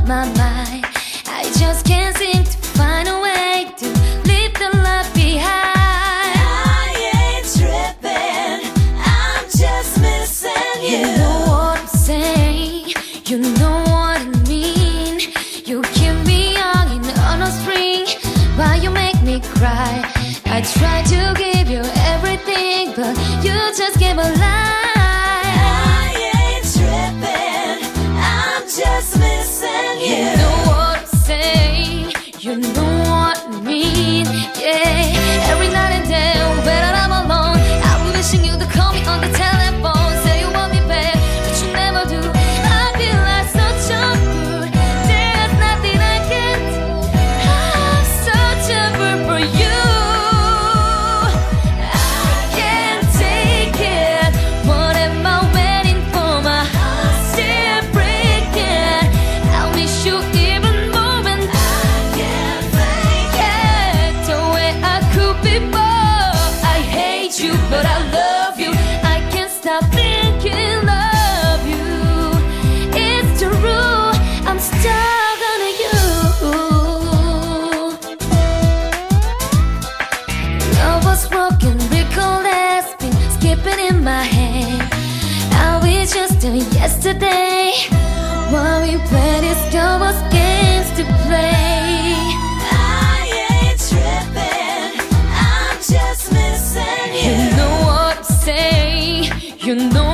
my mind. I just can't seem to find a way to leave the love behind. I ain't tripping, I'm just missing you. You know what I'm saying, you know what I mean. You keep me hanging on a string while you make me cry. I try to give you everything, but you just gave a lie. I ain't tripping, I'm just missing you. You know what I'm saying, you know what I mean. Yeah, every night and day when I'm alone, I'm wishing you to call me on the telephone, say you want me back, but you never do. I feel like such a fool, there's nothing I can do. I'm such a fool for you. I can't take it. What am I waiting for? My heart's still breaking. I'll miss you even more when I can't fake it the way I could before. I hate you, but I love you. I can't stop thinking of you. It's the rule, I'm stuck on you. Love was broken, recall has been skipping in my head. Are we just doing yesterday? While we play these girls games to play. I ain't tripping, I'm just missing you. You know what I'm saying, you know